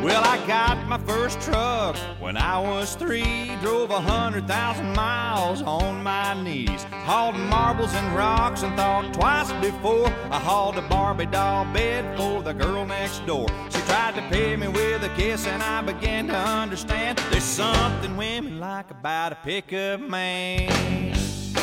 Well, I got my first truck when I was 3. Drove 100,000 miles on my knees. Hauled marbles and rocks and thought twice before I hauled a Barbie doll bed for the girl next door. She tried to pay me with a kiss and I began to understand there's something women like about a pickup man.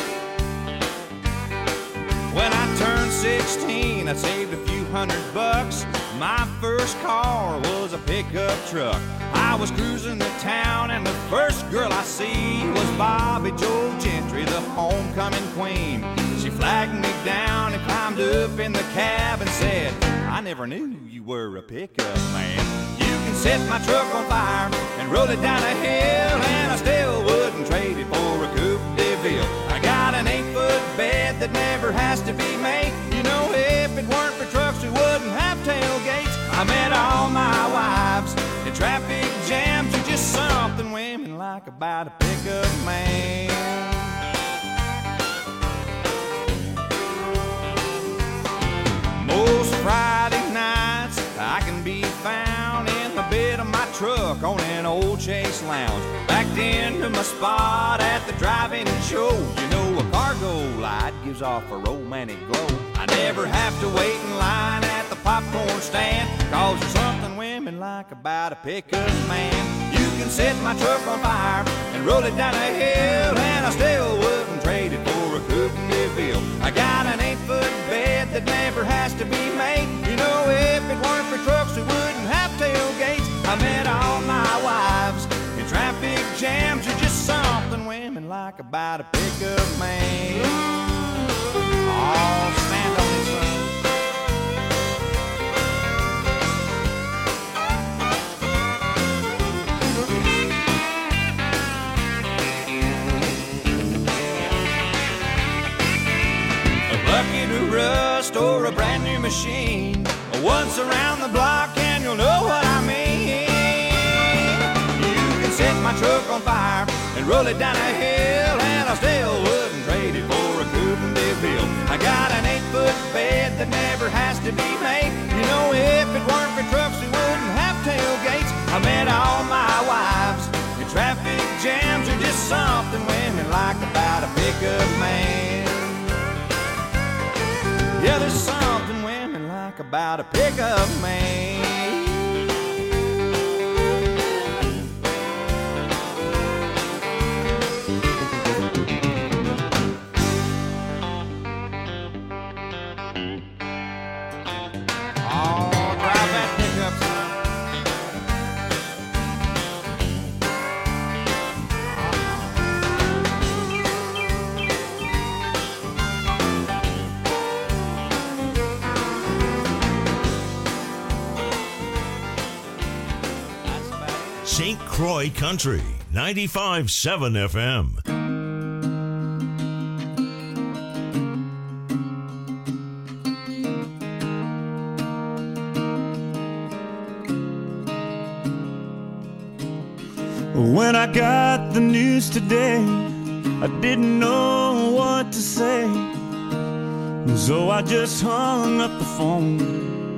When I turned 16, I saved a few $100. My first car was a pickup truck. I was cruising to town and the first girl I see was Bobby Joe Gentry, the homecoming queen. She flagged me down and climbed up in the cab and said, I never knew you were a pickup man. You can set my truck on fire and roll it down a hill, and I still wouldn't trade it for a Coupe de Ville. I got an 8-foot bed that never has to be made. You know, if it weren't for trucks, we wouldn't have tailgates. I met all my wives in traffic jams. Are just something women like about a pickup man. Most Friday nights I can be found in the bed of my truck on an old Chase Lounge, backed into my spot at the drive-in show. You know, a cargo light gives off a romantic glow. I never have to wait in line at the popcorn stand, 'cause there's something women like about a pickup man. You can set my truck on fire and roll it down a hill, and I still wouldn't trade it for a Coupe de Ville. I got an 8-foot bed that never has to be made. You know, if it weren't for trucks, we wouldn't have tailgates. I met all my wives in traffic jams. Are just something women like about a pickup man. Oh, stand on this one. A bucket of rust or a brand new machine, once around the block and you'll know what I mean. You can set my truck on fire and roll it down a hill, and I still wouldn't trade it for a Coupe de Ville. I got an 8-foot bed that never has to be made. You know, if it weren't for trucks, we wouldn't have tailgates. I met all my wives in traffic jams. Are just something women like about a pickup man. Yeah, there's something women like about a pickup man. Oh, drive that pickup, son. St. Croix Country, 95.7 FM. When I got the news today, I didn't know what to say, so I just hung up the phone.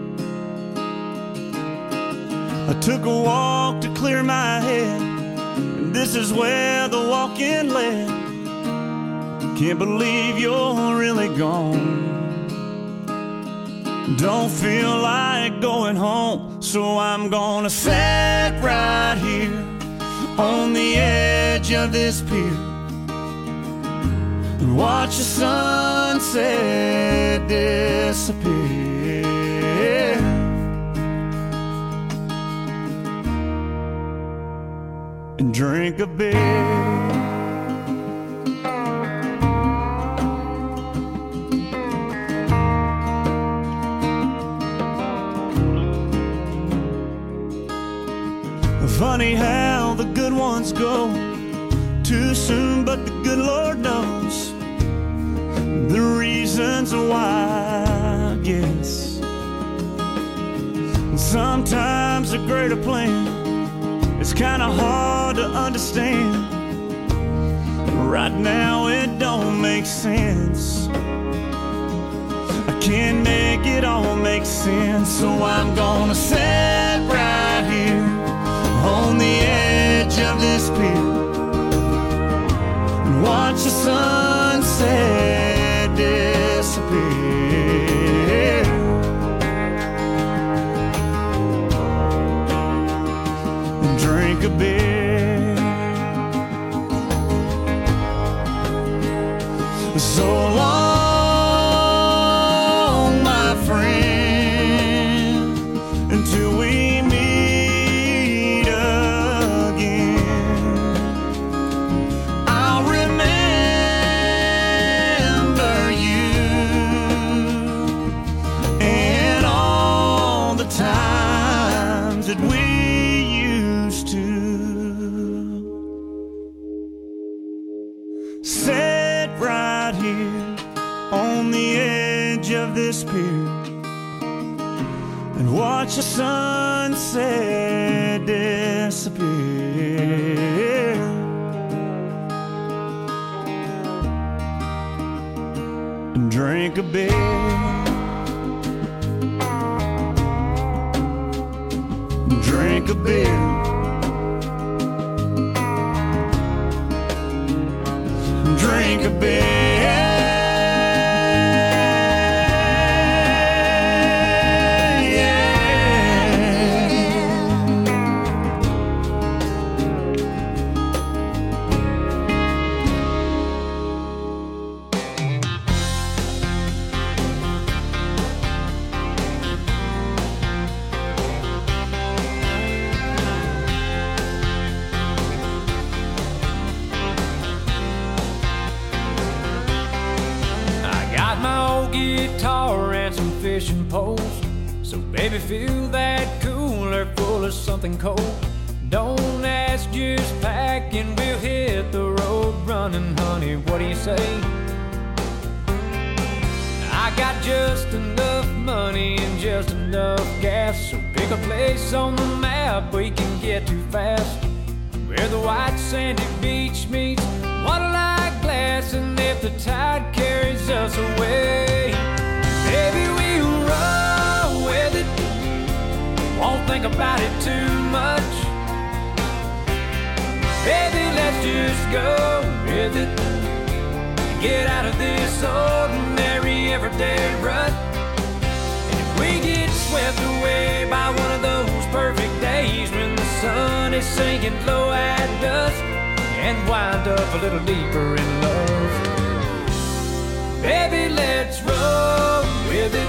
I took a walk to clear my head, and this is where the walk-in led. Can't believe you're really gone. Don't feel like going home, so I'm gonna sit right here on the edge of this pier and watch the sunset disappear and drink a beer. Funny how the good ones go too soon, but the good Lord knows the reasons why, I guess. Sometimes a greater plan is kinda hard to understand. Right now it don't make sense. I can't make it all make sense, so I'm gonna sit right here disappear and watch the sunset disappear. And drink a beer. So long, my friend, until we meet again. I'll remember you and all the times that we used to sit right here on the edge of this pier and watch the sunset disappear. And drink a beer. Drink a beer. Drink a beer. Guitar and some fishing poles. So baby, fill that cooler full of something cold. Don't ask, just pack and we'll hit the road running, honey. What do you say? I got just enough money and just enough gas, so pick a place on the map we can get to fast, where the white sandy beach meets water-like glass. And if the tide carries us away, baby, we'll roll with it. Won't think about it too much. Baby, let's just go with it. Get out of this ordinary everyday rut. And if we get swept away by one of those perfect days when the sun is sinking low at dusk, and wind up a little deeper in love, baby, let's roll with it.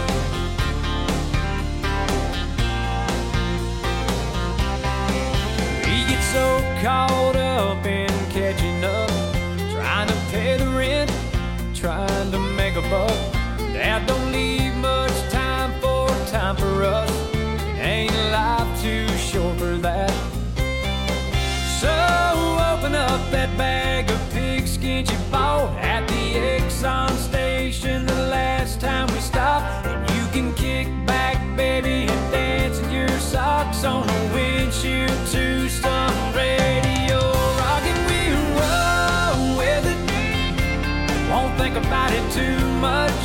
We get so caught up in catching up, trying to pay the rent, trying to make a buck, that don't leave much time for us. Ain't life too short for that? So open up that bag of pigskin you bought at the Exxon station the last time we stopped, and you can kick back, baby, and dance in your socks on the windshield to some radio rock. And we'll roll with it, won't think about it too much.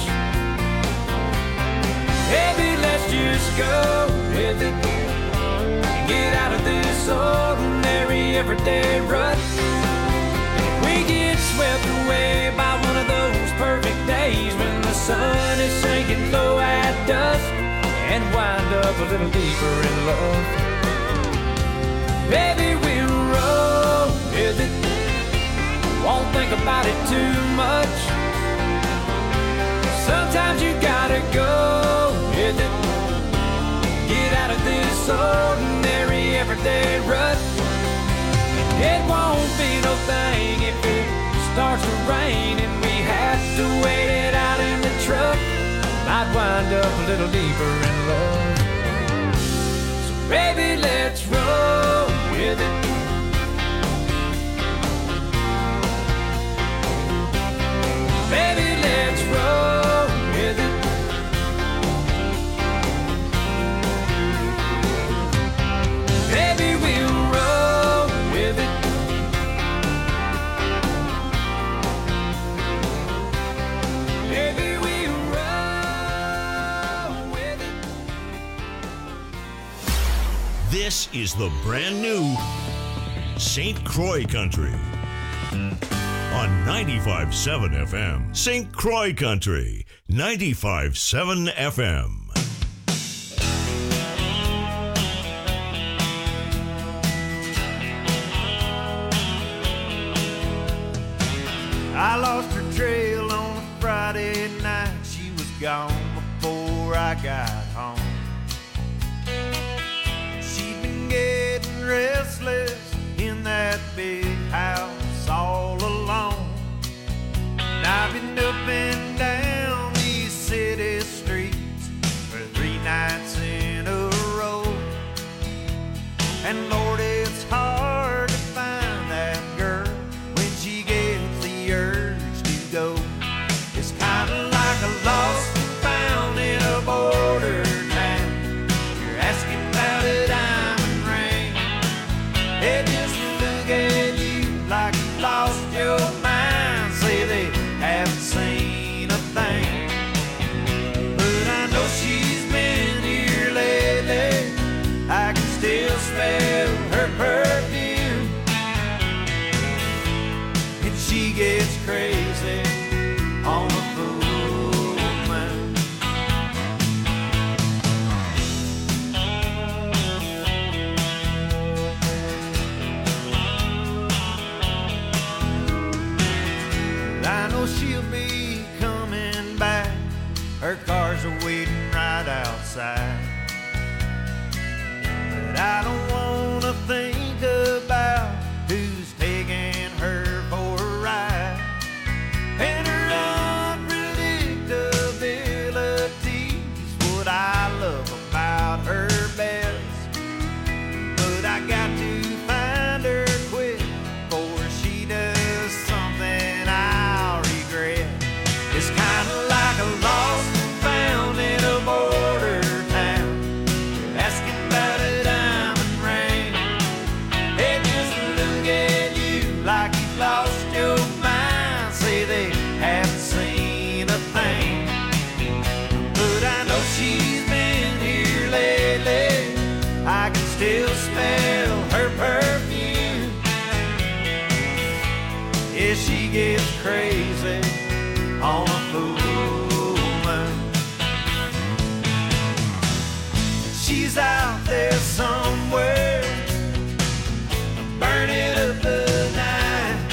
Baby, let's just go with it. Get out of this ordinary everyday rut. If we get swept away by one of those perfect days when the sun is sinking low at dusk, and wind up a little deeper in love, baby, we'll roll with it. Won't think about it too much. Sometimes you gotta go with it. Get out of this ordinary everyday rut. It won't be no thing if it starts to rain and we have to wait it out in the truck. Might wind up a little deeper in love. So baby, let's roll with it. Baby, let's roll with it. Baby, we'll roll with it. Baby, we'll roll with it. This is the brand new St. Croix Country. On 95.7 FM. St. Croix Country. 95.7 FM. I lost her trail on a Friday night. She was gone before I got home. She'd been getting restless in that big house all alone. And I've been up and down these city streets for 3 nights in a row. And Lord, it's hard to find that girl when she gets the urge to go. It's kind of like a lost and found in a border town. You're asking about a diamond ring. They just look at you like you lost your mind. Say they haven't seen a thing. But I know she's been here lately. I can still smell her perfume. And she gets crazy on the full moon. I know she'll be coming back. Her cars are waiting right outside. But I don't wanna think about who's taking her for a ride. And her unpredictability's what I love about her best. But I got to find her quick before she does something I'll regret. It's kinda like a lost and found in a border town. You're asking about a diamond ring. They just look at you like you've lost your mind. Say they haven't seen a thing. But I know she's been here lately. I can still smell her perfume. Yeah, she gets crazy on a full moon. She's out there somewhere, burning up the night.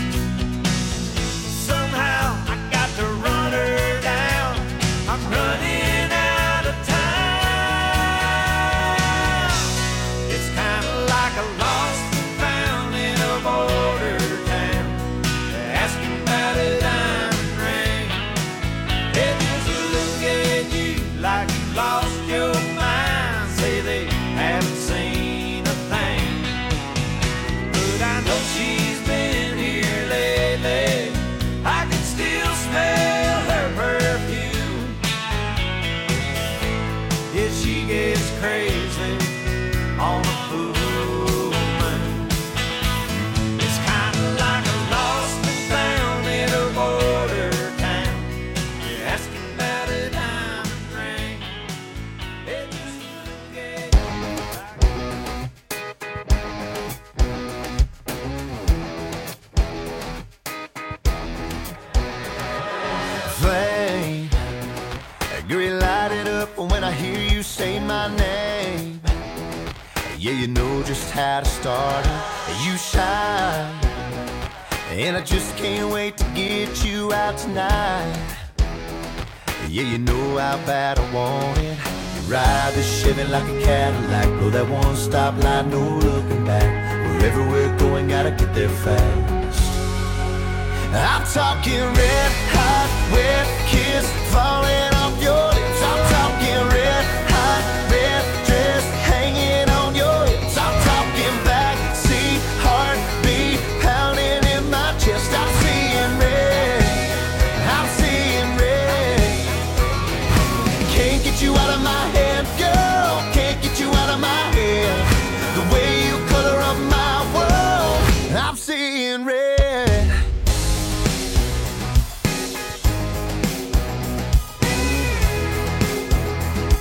Somehow I got to run her down. I'm running out of time. It's kind of like a lost and found in a border town. They're asking about a diamond ring. They just look at you like you lost your mind. Say they haven't seen a thing. But I know she's been here lately. I can still smell her perfume. Yeah, she gets crazy on the full moon. It's kinda like a lost and found in a border town. You're asking about a diamond ring. They just look at you Flame, girl, you light it up when I hear you say my name. Yeah, you know just how to start it. You shine, and I just can't wait to get you out tonight. Yeah, you know how bad I want it. You ride the Chevy like a Cadillac, go that one stop line, no looking back. Wherever we're going, gotta get there fast. I'm talking red hot, wet kiss falling off your lips. I'm talking red hot, red dress hanging on your hips. I'm talking backseat heartbeat pounding in my chest. I'm seeing red, I'm seeing red. Can't get you out of my head, girl. Can't get you out of my head. The way you color up my world, I'm seeing red.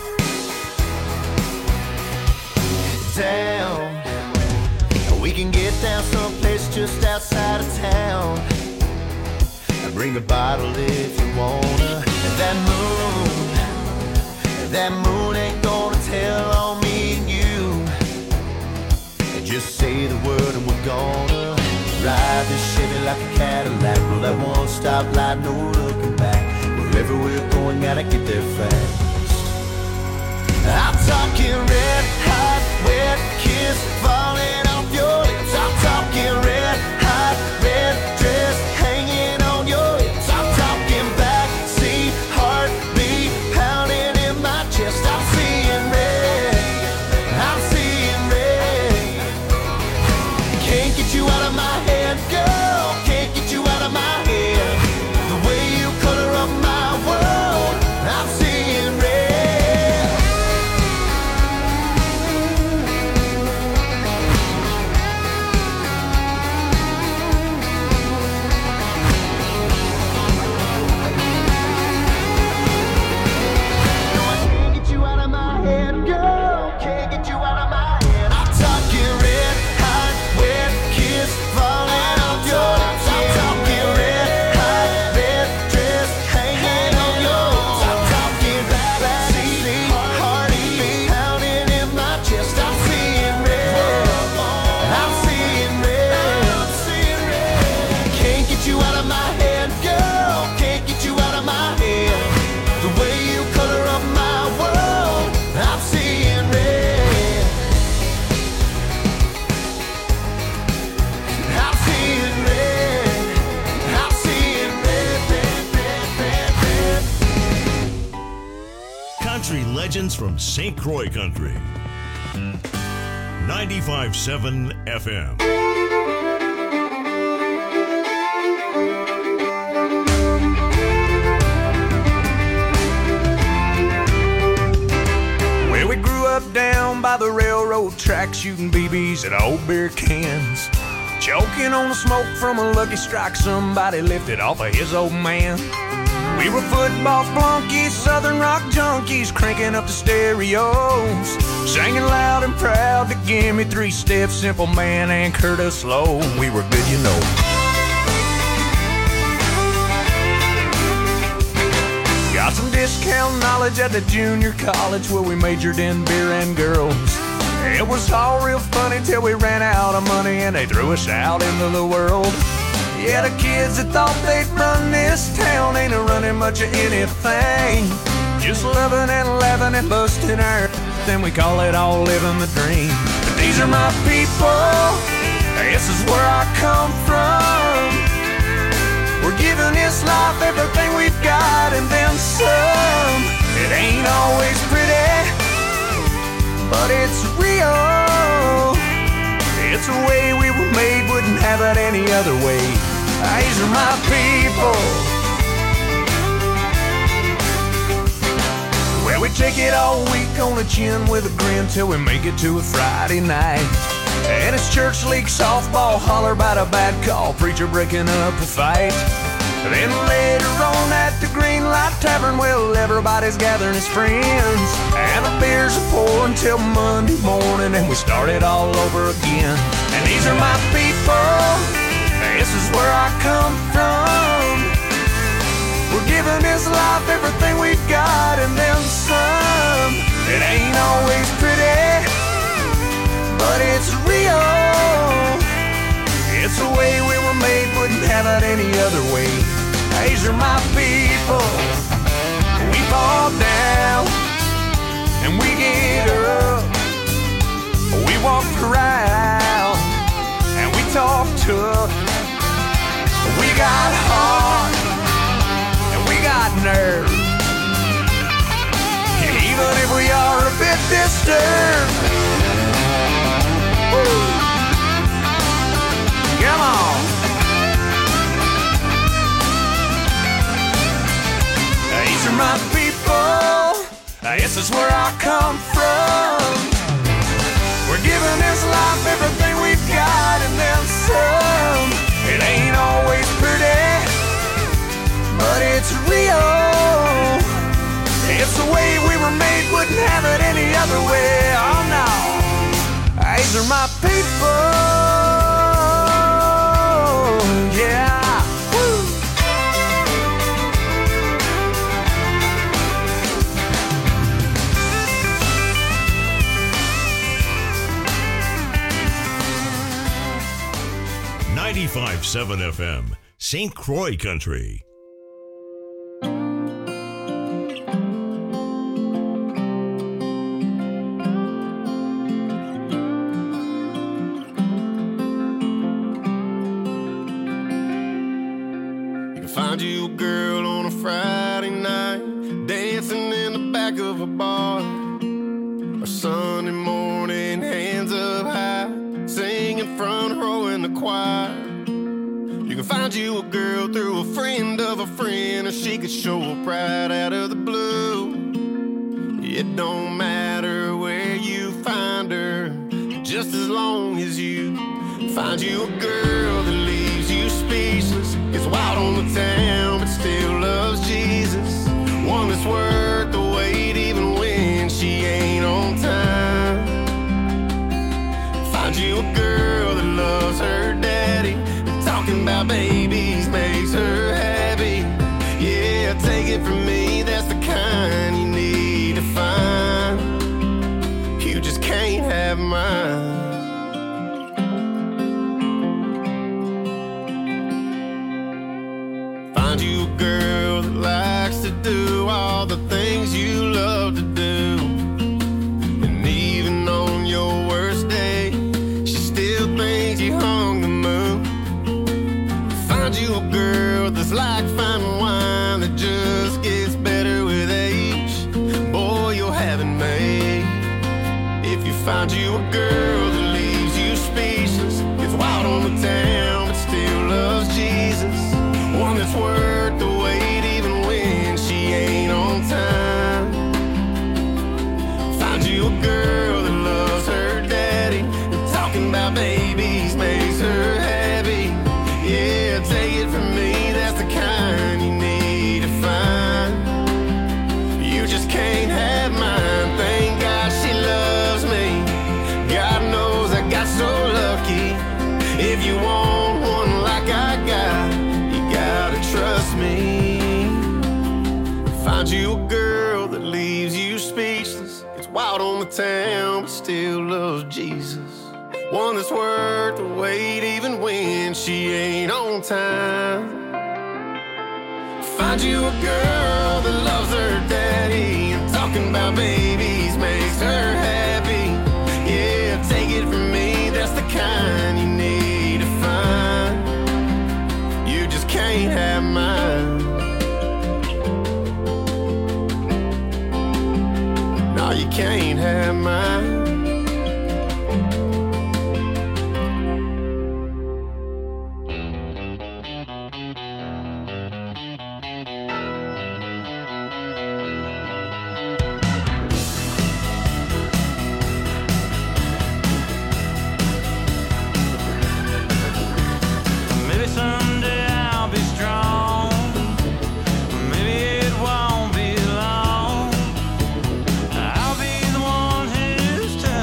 Down, we can get down someplace just outside of town. Bring a bottle if you wanna. And that moon ain't gonna tell on me and you. And just say the word and we're gonna ride this Chevy like a Cadillac. Roll that one stop light, no looking back. Wherever we're going, gotta get there fast. I'm talking red hot, wet kiss falling off your lips. I'm talking red hot, red dress hanging on your hips. I'm talking backseat heartbeat pounding in my chest. I'm seeing red, I'm seeing red. Can't get you out of my head, girl. Can't get you out of my head. The way you color up my world, I'm seeing red. Legends from St. Croix Country. 95.7 FM. Well, we grew up down by the railroad track, shooting BBs at old beer cans, choking on the smoke from a Lucky Strike somebody lifted off of his old man. We were football flunkies, southern rock junkies, cranking up the stereos, singing loud and proud to give me 3 steps, Simple Man and Curtis Slow. We were good, you know. Got some discount knowledge at the junior college where we majored in beer and girls. It was all real funny till we ran out of money and they threw us out into the world. Yeah, the kids that thought they'd run this town ain't running much of anything. Just loving and laughing and busting our then we call it all living the dream. But these are my people, this is where I come from. We're giving this life everything we've got and then some. It ain't always pretty, but it's real. It's the way we were made, wouldn't have it any other way. These are my people. Well, we take it all week on the chin with a grin till we make it to a Friday night. And it's church league softball, holler about a bad call, preacher breaking up a fight. Then later on at the Green Light Tavern, well, everybody's gathering as friends, and the beers are pouring till Monday morning, and we start it all over again. And these are my people, this is where I come from. We're giving this life everything we've got and then some. It ain't always pretty, but it's real. It's the way we were made, wouldn't have it any other way. These are my people. We fall down and we get up. We walk around and we talk tough. We got heart and we got nerve, even if we are a bit disturbed. Woo. Come on. These are my people, this is where I come from. We're giving this life everything we've got and then some. It ain't always pretty, but it's real. It's the way we were made, wouldn't have it any other way. Oh no, these are my people. 95.7 FM, St. Croix Country. Find you a girl on a Friday night, dancing in the back of a bar, or Sunday morning, hands up high, singing front row in the choir. You can find you a girl through a friend of a friend, or she could show up right out of the blue. It don't matter where you find her, just as long as you find you a girl that leaves you speechless, gets wild on the town but still loves Jesus, one that's worth the wait even when she ain't on time. Find you a girl that loves her daddy, talking about babies makes her happy. Yeah, take it from me, that's the kind you need to find. You just can't have mine. Find you a girl that likes to do all the things you love to do, and even on your worst day, she still thinks you hung the moon. Find you a girl that's like fine wine that just gets better with age. Boy, you'll have it made. If you find you a girl that leaves you speechless, gets wild on the town but still loves Jesus, one that's worth the wait even when she ain't on time. Find you a girl that loves her daddy, talking about babies makes her happy. Yeah, take it from me, that's the kind you need to find. You just can't have mine. Thank God she loves me, God knows I got so lucky. If you want one like I got, trust me. Find you a girl that leaves you speechless, gets wild on the town but still loves Jesus, one that's worth the wait even when she ain't on time. Find you a girl that loves her daddy, and talking about babies makes her happy. Yeah, take it from me, that's the kind you need to find. You just can't have mine. No, you can't have mine. I'll be the one who's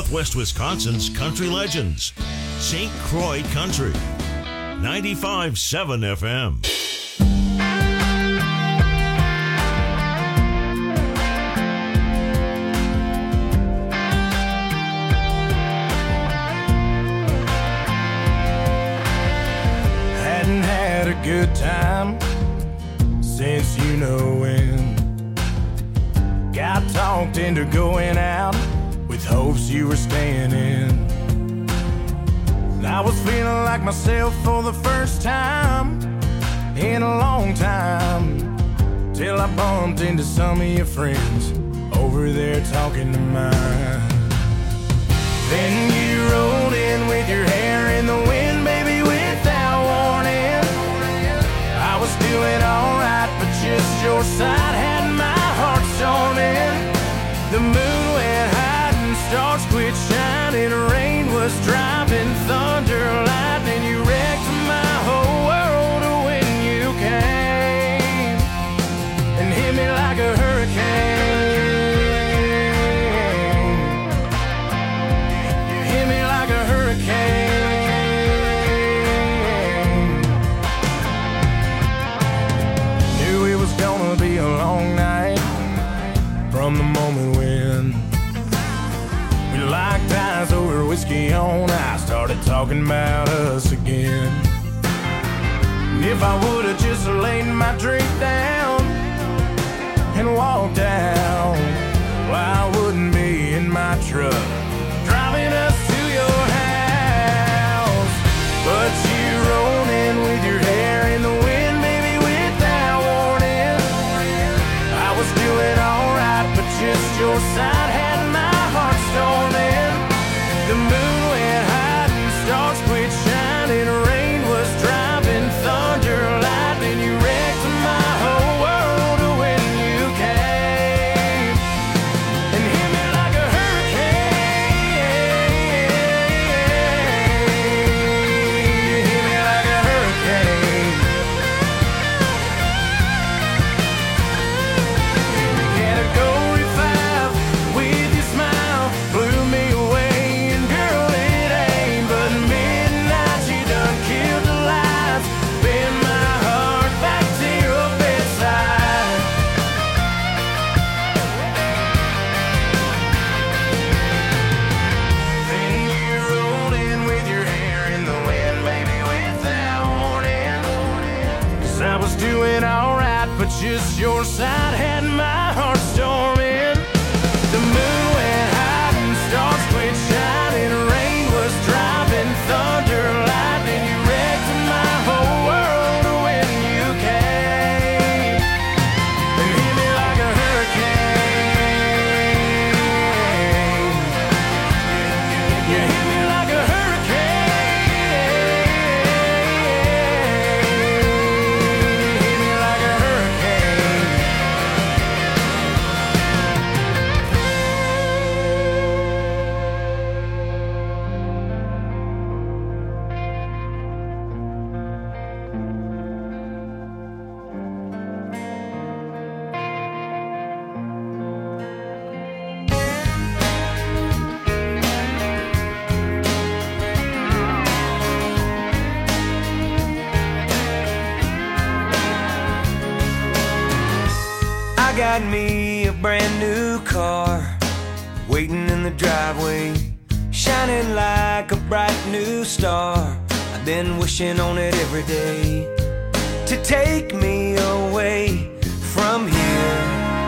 Southwest Wisconsin's country legends. St. Croix Country. 95.7 FM. Hadn't had a good time since you know when. Got talked into going out with hopes you were staying in. I was feeling like myself for the first time in a long time, till I bumped into some of your friends over there talking to mine. Then you rolled in with your hair in the wind, baby, without warning. I was doing alright, but just your side had my heart storming. The moon went high and stars quit shining. Rain was driving, thunder, lightning. You wrecked my whole world when you came and hit me like a hurricane. You hit me like a hurricane. Knew it was gonna be a long night from the moment when we locked eyes over whiskey on ice, started talking about us again. And if I would've just laid my drink down and walked out, well, I wouldn't be in my truck driving us to your house. But you rolled in with your hair in the wind, baby, without warning. I was doing alright, but just your side had my heart storming. The moon went high and stars quit shining. Rain was driving, thunder, lightning. You wrecked my whole world when you came and hit me like a hurricane. You hit me like a hurricane. Category 5 with your smile blew me away, and girl, it ain't but midnight. You done killed the lights, bend my heart back to your bedside. Then you rolled in with your hair in the wind, baby, without warning. 'Cause I was doing alright, but just your side had my heart storming. The moon went high and stars quit shining. Rain was driving, thunder, lightning. You wrecked my whole world when you came and hit me like a hurricane. You hit me like a hurricane. Hit me like a hurricane. I got me a brand new car waiting in the driveway, shining like a bright new star. I've been wishing on it every day to take me away from here.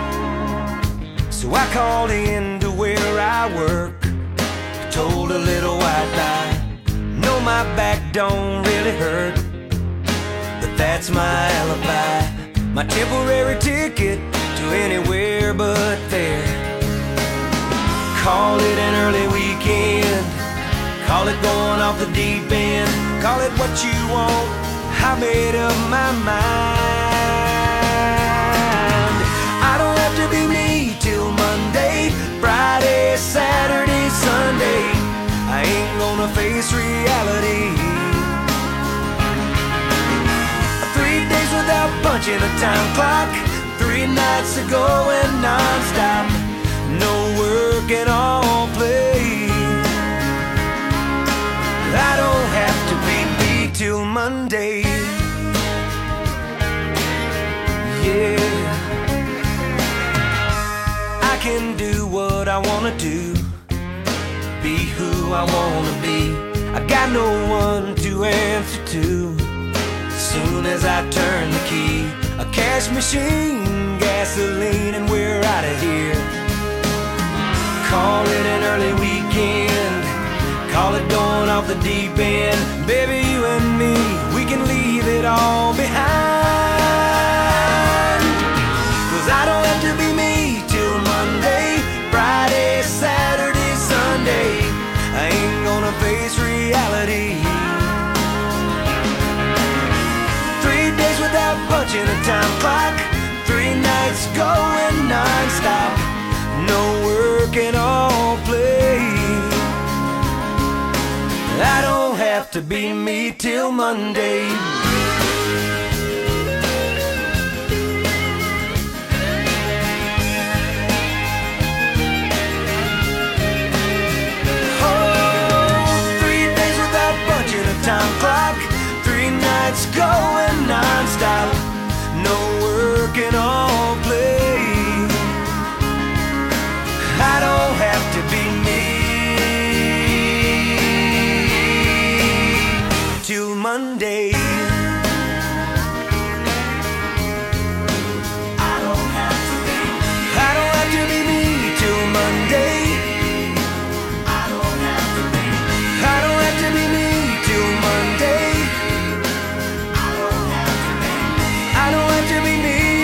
So I called in to where I work, told a little white lie. No, my back don't really hurt, but that's my alibi, my temporary ticket to anywhere but there. Call it an early weekend, call it going off the deep end, call it what you want, I made up my mind. I don't have to be me till Monday, Friday, Saturday, Sunday. I ain't gonna face reality. 3 days without punching a time clock, 3 nights of going non-stop, no work at all, please. Monday. Yeah, I can do what I wanna do, be who I wanna be. I got no one to answer to. As soon as I turn the key, a cash machine, gasoline, and we're out of here. Call it an early weekend, call it going off the deep end. Baby, you and me, we can leave it all behind. 'Cause I don't have to be me till Monday, Friday, Saturday, Sunday. I ain't gonna face reality. 3 days without punching a time clock, 3 nights going non-stop. No work and all play. I don't have to be me till Monday. Time clock, 3 nights going non-stop. No work and all play. I don't have to be me till Monday. I don't have to be me till Monday. I don't have to be me till Monday. I don't have to be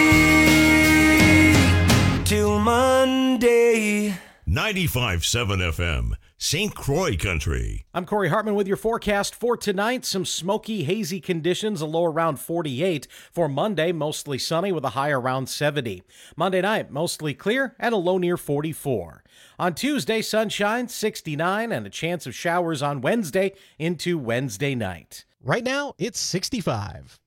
me till Monday. 95.7 FM, St. Croix Country. I'm Corey Hartman with your forecast for tonight. Some smoky, hazy conditions, a low around 48. For Monday, mostly sunny with a high around 70. Monday night, mostly clear and a low near 44. On Tuesday, sunshine, 69, and a chance of showers on Wednesday into Wednesday night. Right now, it's 65.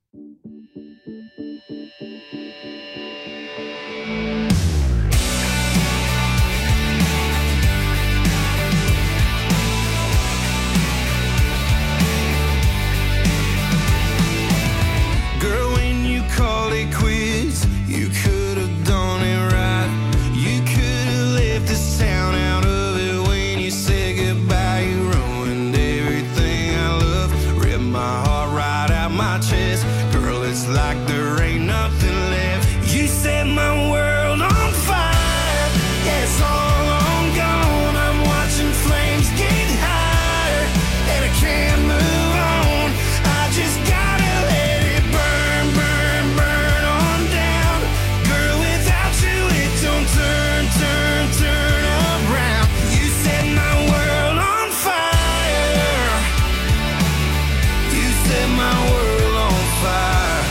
Girl, when you called it quits, you could have done it right. You could have left this town out of it when you said goodbye. You ruined everything I love, ripped my heart right out my chest. Girl, it's like there ain't nothing left. You set my world on fire. Yeah, it's all on gone. I'm watching flames get higher, and I can't move on. I just gotta let it burn, burn, burn on down. Girl, without you it don't turn, turn, turn around. You set my world on fire. You set my world on fire.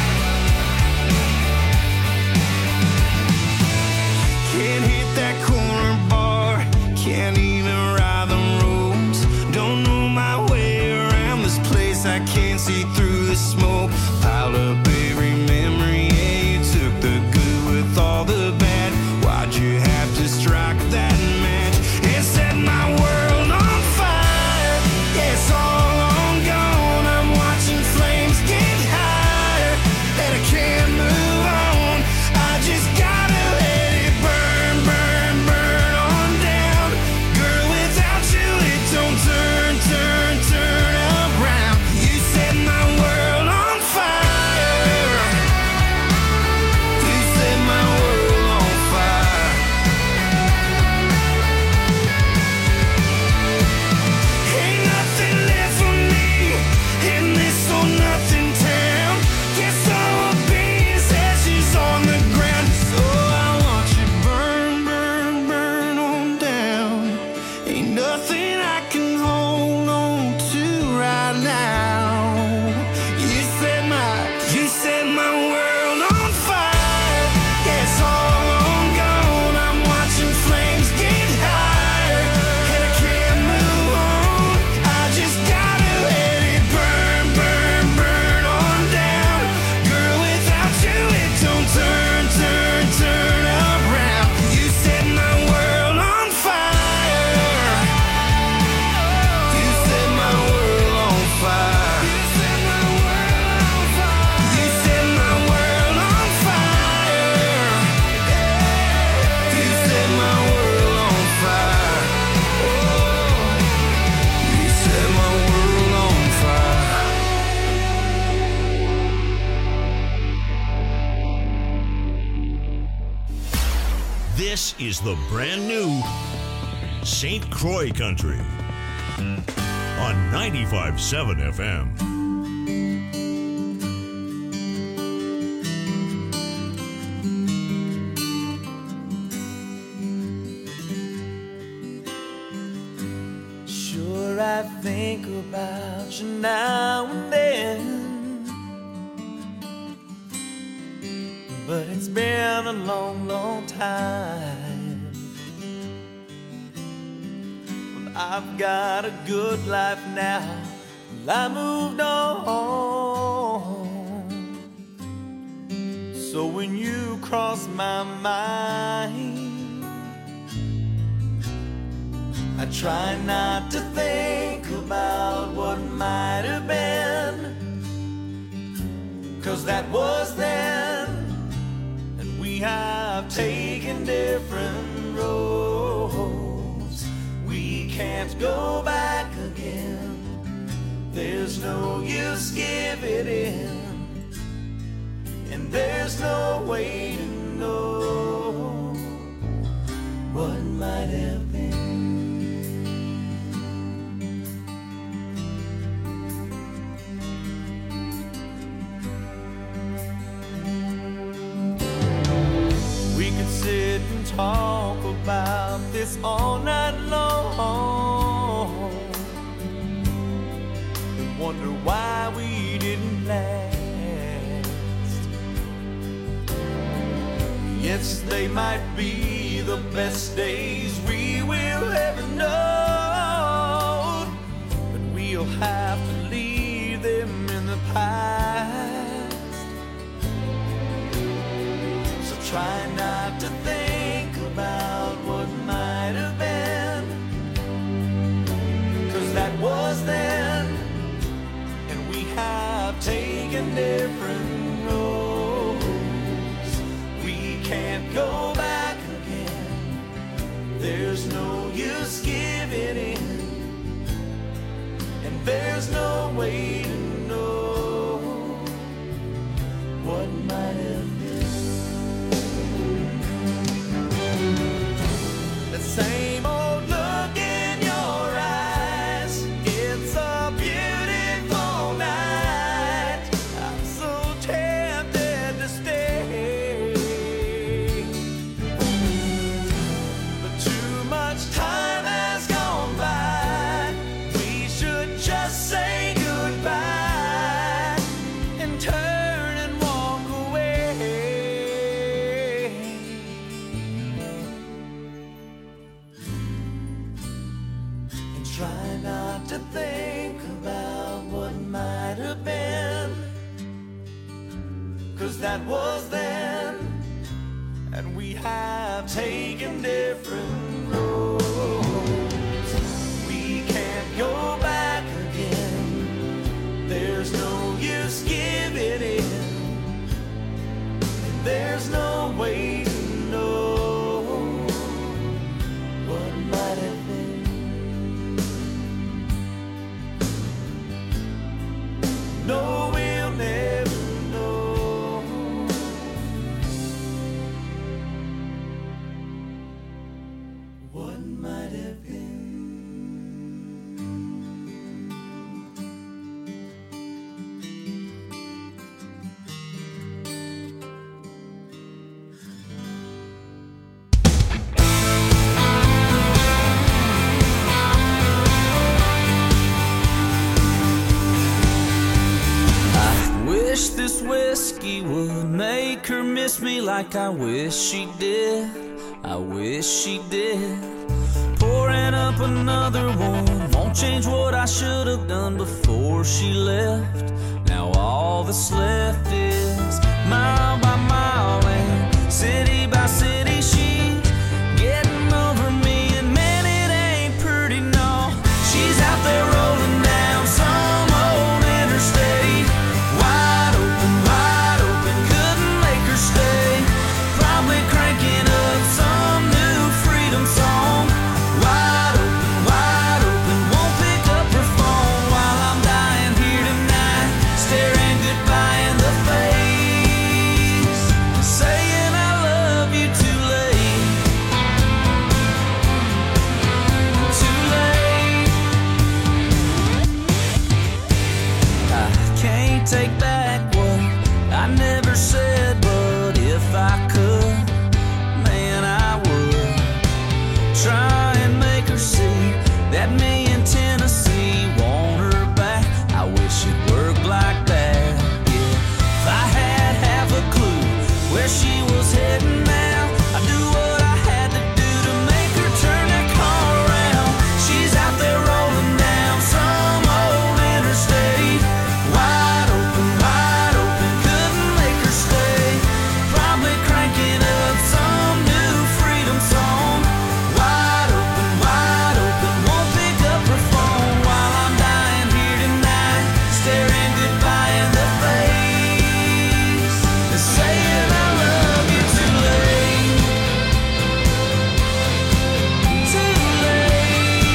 Can't hit that corner bar, can't even ride the roads. Don't know my way around this place, I can't see through the smoke. Piled up every memory, yeah, you took the good with all the bad. Why'd you have to strike that match and set my world on fire? Yeah, it's all on gone. I'm watching flames get higher, and I can't move on. I just gotta let it burn, burn, burn on down. Girl, without you it don't turn, turn, turn around. You set my world on fire. This is the brand new St. Croix Country on 95.7 FM. Sure, I think about you now and then, but it's been a long, long time. Well, I've got a good life now, well, I moved on. So when you cross my mind, I try not to think about what might have been, 'cause that was then, and we have taken different roads. We can't go back again. There's no use giving in, and there's no way to know what might have been. Sit and talk about this all night long and wonder why we didn't last. Yes, they might be the best days we will ever know, but we'll have to leave them in the past. So try not to think about what might have been, 'cause that was then, and we have taken different roads. We can't go back again. There's no use giving in, and there's no way to know what might have been. Same old look in your eyes. It's a beautiful night. I'm so tempted to stay, but too much time has gone by. We should just say goodbye and turn and walk away. Try not to think about what might have been, 'cause that was then, and we have taken different roads. We can't go back again. There's no use giving in, and there's no way to know what might have been. No, we'll never know what might have been. Wish this whiskey would make her miss me like I wish she did. I wish she did. Pouring up another one won't change what I should have done before she left. Now all that's left is mile by mile and city by city she's getting over me, and man, it ain't pretty, no. She's out there rolling down some old interstate, wide open, couldn't make her stay. Probably cranking up some new freedom song. Wide open, won't pick up her phone while I'm dying here tonight, staring goodbye can't take back what I never said, but if I could, man, I would try and make her see that me in Tennessee want her back. I wish it worked like that, yeah. If I had half a clue where she was heading now, I'd do what I had to do to make her turn that car around. She's out there rolling down some old interstate, wide open, couldn't make her stay. Probably cranking up some new freedom song. Wide open, won't pick up her phone while I'm dying here tonight, staring goodbye in the face and saying I love you too late. Too late.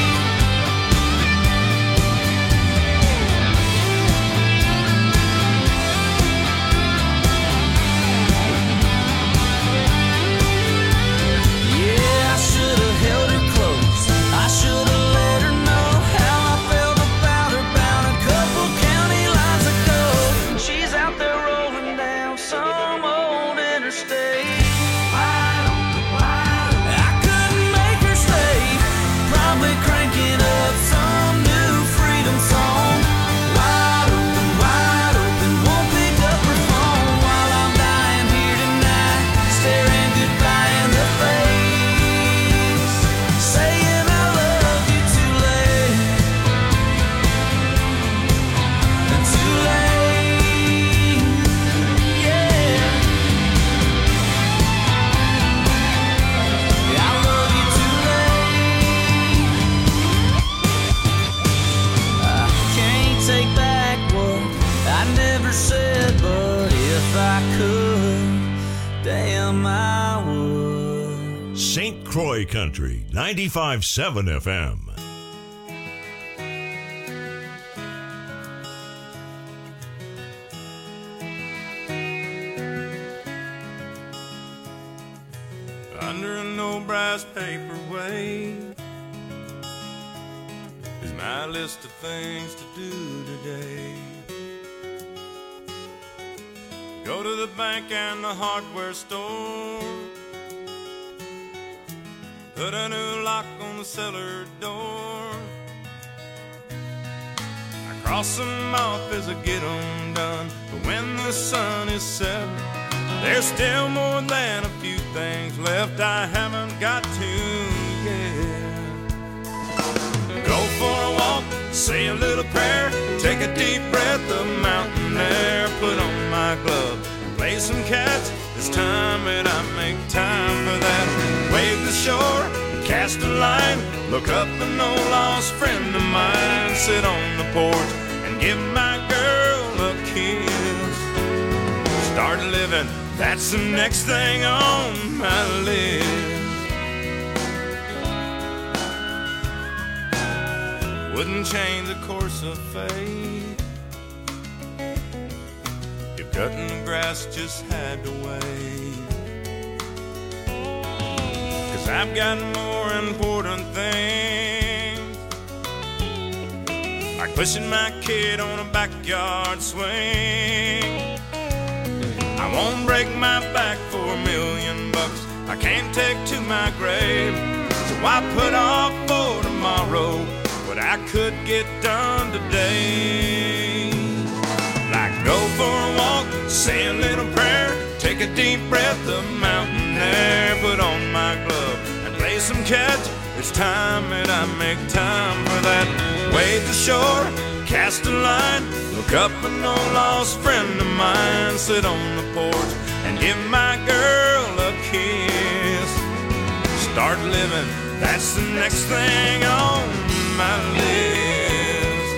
Yeah, I should have held her close. I should have let her know how I felt about her bound a couple county lines ago. She's out there rolling down some old interstate. Wide open, I couldn't make her stay. Probably cranking up some new freedom song. Wide open, won't pick up her phone while I'm dying here tonight, staring goodbye in the face, saying I love you too late. Too late, yeah. I love you too late. I can't take back what I never said, but if I could, damn I would. St. Croix Country, 95.7 FM. Under an old brass paperweight is my list of things to do today. Go to the bank and the hardware store, put a new lock on the cellar door. I cross them off as I get them done, but when the sun is set, there's still more than a few things left I haven't got to yet. Go for a walk, say a little prayer, take a deep breath of mountain air, put on my glove, play some catch. It's time that I make time for that. Wave the shore, cast a line, look up an old lost friend of mine, sit on the porch and give my girl a kiss. Start living, that's the next thing on my list. Wouldn't change the course of fate if cutting the grass just had to wait. 'Cause I've got more important things, like pushing my kid on a backyard swing. I won't break my back for $1 million. I can't take to my grave, so I put off for tomorrow what I could get done today. Like go for a walk, say a little prayer, take a deep breath of mountain air, put on my glove and play some catch. It's time that I make time for that. Wade the shore, cast a line, look up an old lost friend of mine, sit on the porch and give my girl a kiss. Start living, that's the next thing on my list.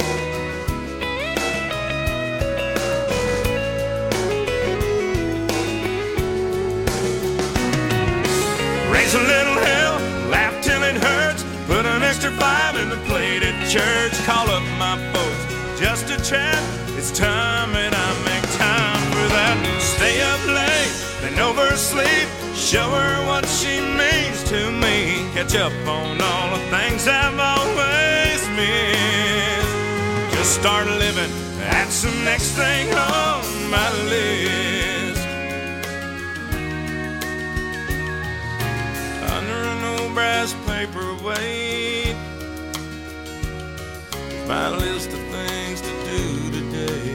Raise a little hell, laugh till it hurts, put an extra 5 in the plate at church, call up my folks just to chat. It's time that I make time for that. Stay up late, then oversleep, show her what she means to me, catch up on all the things I've always missed. Just start living, that's That's the next thing on my list. Under an old brass paperweight, my list of things to do today.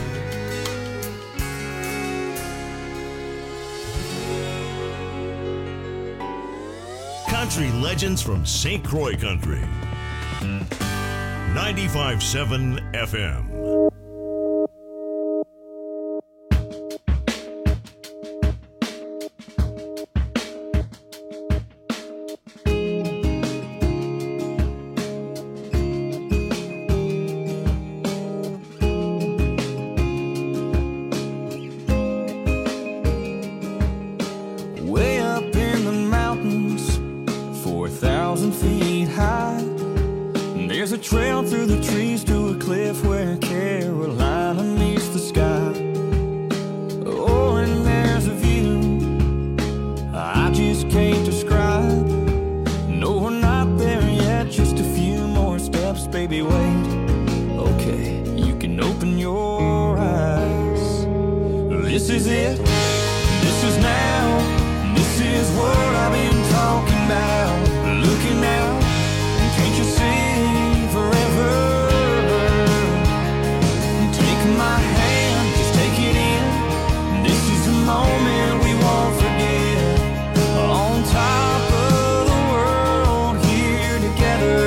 Country legends from St. Croix Country. 95.7 FM. Way up in the mountains, 4,000 feet high, there's a trail through the trees to a cliff where Carolina meets the sky. Oh, and there's a view I just can't describe. No, we're not there yet, just a few more steps, baby, wait. Okay, you can open your eyes. This is it, this is now, this is what I've been talking about. Looking out, can't you see? Forever. Take my hand, just take it in. This is a moment we won't forget. On top of the world, here together.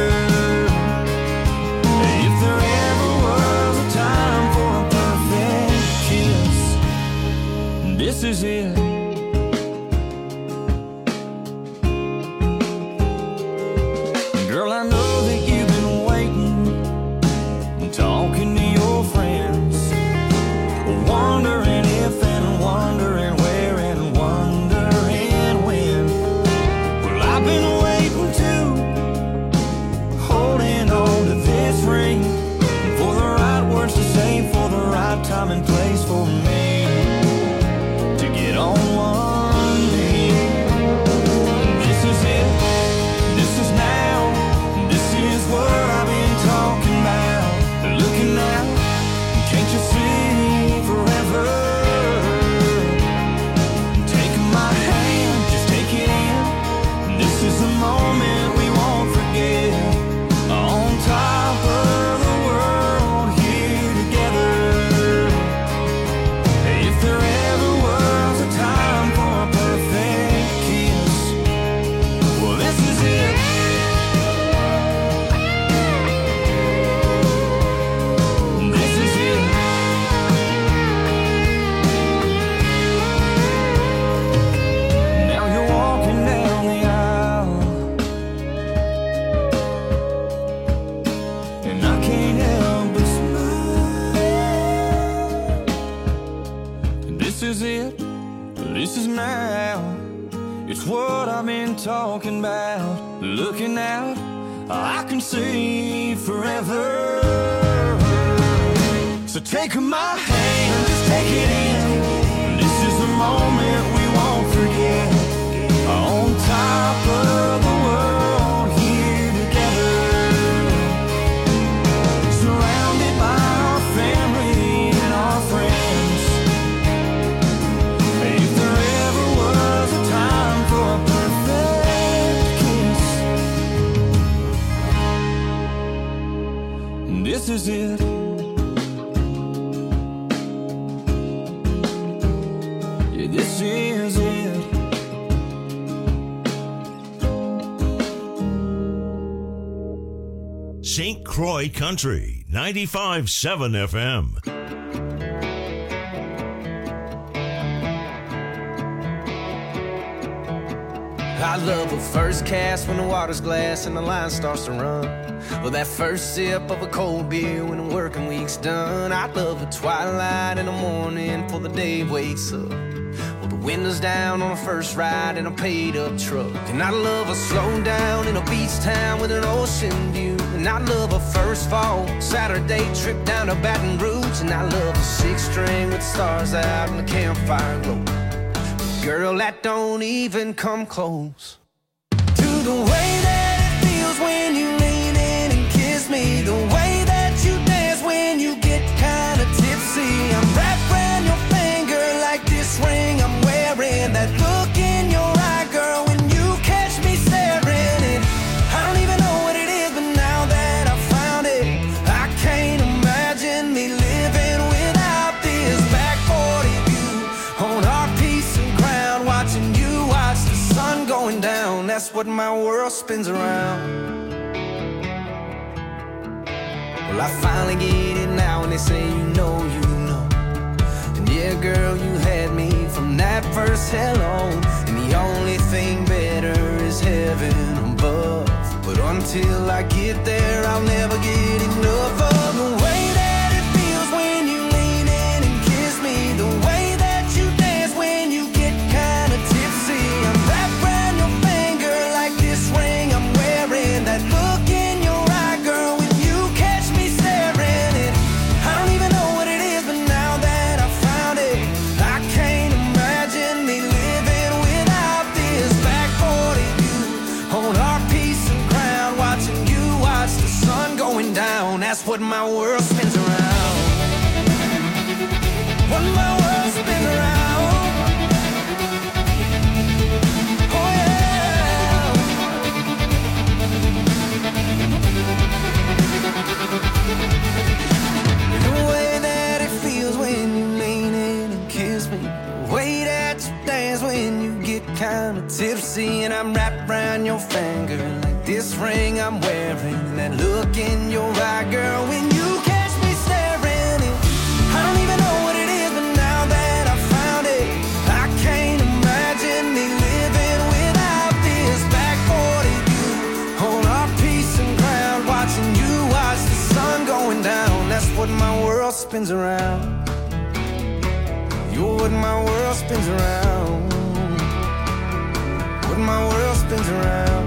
If there ever was a time for a perfect kiss, this is it. Girl, I know that you've been waiting, talking to your friends, wondering if and wondering where and wondering when. Well, I've been waiting too, holding on to this ring, for the right words to say, for the right time and place for me to get on one knee. This is it, this is now, this is what I've been talking about. Looking out, can't you see? Forever. Take my hand, just take it in. This is a moment we won't forget. On top of the world, here together. If there ever was a time for a perfect kiss, well, this is it. This is it. Now you're walking down the aisle, and I can't help but smile. This is it, this is now. It's what I've been talking about. Looking out, I can see forever. So take my hand, just take it in. This is the moment we won't forget. On top of the world, here together. Surrounded by our family and our friends. If there ever was a time for a perfect kiss, this is it. Yeah, this is it. St. Croix Country, 95.7 FM. I love a first cast when the water's glass and the line starts to run. Or that first sip of a cold beer when the working week's done. I love the twilight in the morning before the day wakes up. Or the windows down on a first ride in a paid-up truck. And I love a slow down in a beach town with an ocean view. And I love a first fall Saturday trip down to Baton Rouge. And I love a six-string with stars out and the campfire glow. Girl, that don't even come close to the way that it feels when you lean in and kiss me. The way that you dance when you get kinda that's what my world spins around. Well, I finally get it now, and they say you know. And yeah, girl, you had me from that first hello. And the only thing better is heaven above. But until I get there, I'll never get enough of the way that it feels when you lean in and kiss me. The way that you dance when you get kinda tipsy. I'm wrapped around your finger like this ring I'm wearing. That look in your eye, girl, when you catch me staring. And I don't even know what it is, but now that I found it, I can't imagine me living without this. Back 40 you on our piece of ground, watching you watch the sun going down. That's what my world spins around. What my world spins around. Oh yeah. The way that it feels when you lean in and kiss me. The way that you dance when you get kinda tipsy. And I'm wrapped around your finger like this ring I'm wearing. And that look in your eye, girl, when you catch me staring. And I don't even know what it is, but now that I found it, I can't imagine me living without this. Back 40 you on our piece of ground, watching you watch the sun going down. That's what my world spins around. You're what my world spins around. What my world spins around.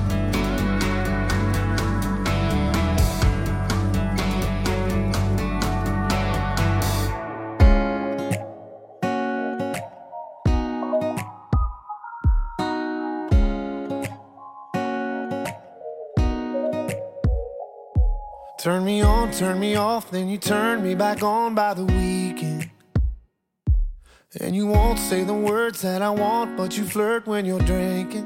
Turn me on, turn me off, then you turn me back on by the weekend. And you won't say the words that I want, but you flirt when you're drinking.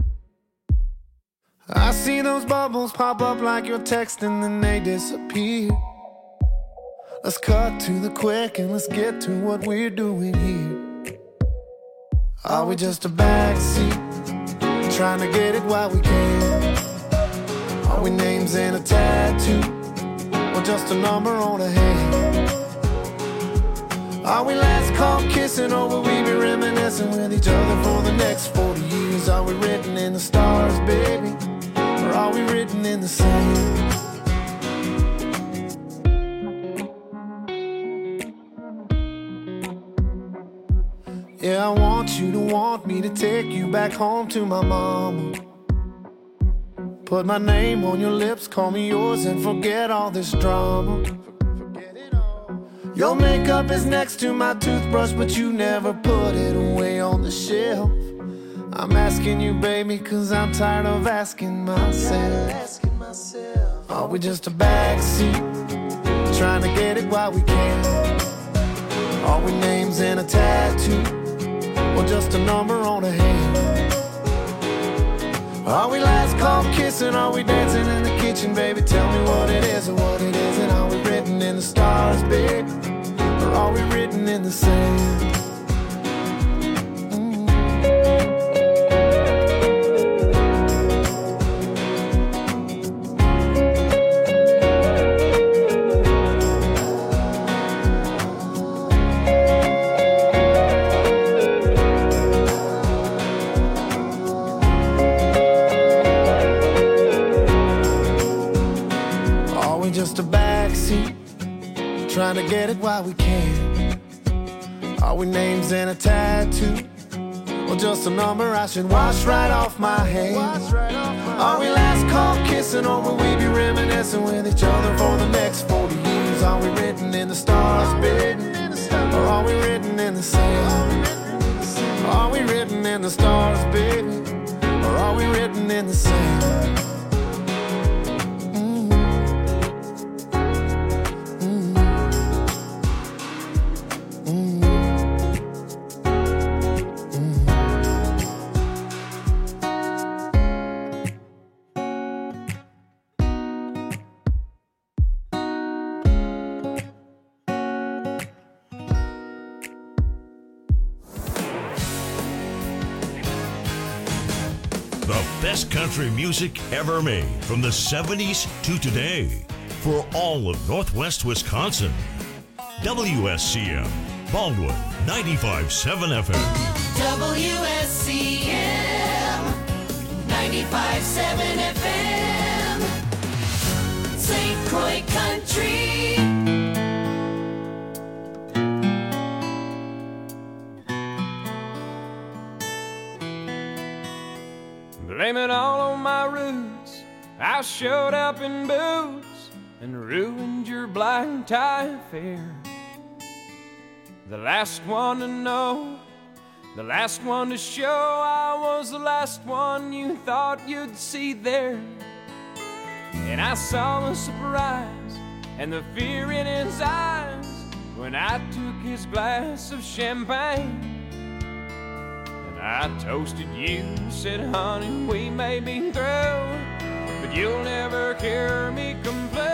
I see those bubbles pop up like you're texting, then they disappear. Let's cut to the quick and let's get to what we're doing here. Are we just a backseat, trying to get it while we can? Are we names in a tattoo, or just a number on a hand? Are we last call kissing, or will we be reminiscing with each other for the next 40 years? Are we written in the stars, baby, or are we written in the sand? Yeah, I want you to want me to take you back home to my mama. Put my name on your lips, call me yours, and forget all this drama. Your makeup is next to my toothbrush, but you never put it away on the shelf. I'm asking you, baby, cause I'm tired of asking myself. Are we just a backseat, trying to get it while we can? Are we names in a tattoo, or just a number on a hand? Are we last call kissing, are we dancing in the kitchen, baby? Tell me what it is or what it isn't. Are we written in the stars, baby, or are we written in the sand? Just a backseat, trying to get it while we can. Are we names in a tattoo, or just a number I should wash right off my hand? Are we last call kissing, or will we be reminiscing with each other for the next 40 years? Are we written in the stars, baby, or are we written in the sand? Are we written in the stars, baby, or are we written in the sand? The best country music ever made from the 70s to today for all of Northwest Wisconsin. WSCM, Baldwin, 95.7 FM. WSCM, 95.7 FM, St. Croix Country. Blame it all on my roots. I showed up in boots and ruined your black tie affair. The last one to know, the last one to show, I was the last one you thought you'd see there. And I saw the surprise and the fear in his eyes when I took his glass of champagne. I toasted you, said, honey, we may be through, but you'll never hear me complain.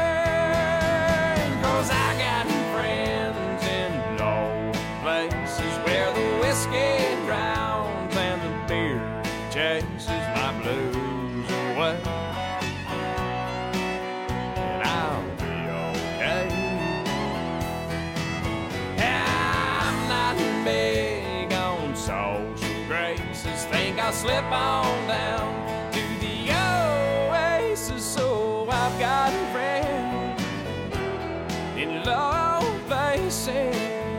'Cause I got friends in low places where the whiskey drowns and the beer chases my blues away. And I'll be okay. I'm not big on social graces, think I'll slip on down to the oasis. So I've got a friend in low places.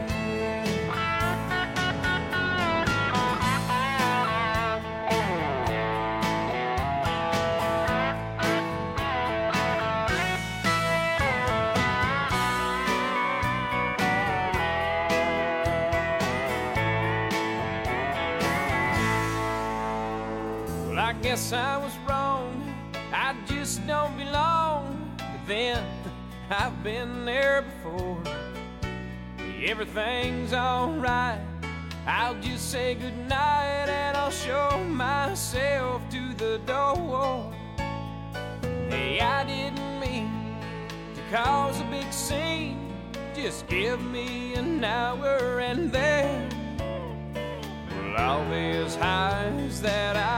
I guess I was wrong, I just don't belong. But then, I've been there before. Everything's alright, I'll just say goodnight and I'll show myself to the door. Hey, I didn't mean to cause a big scene, just give me an hour and then all these highs that I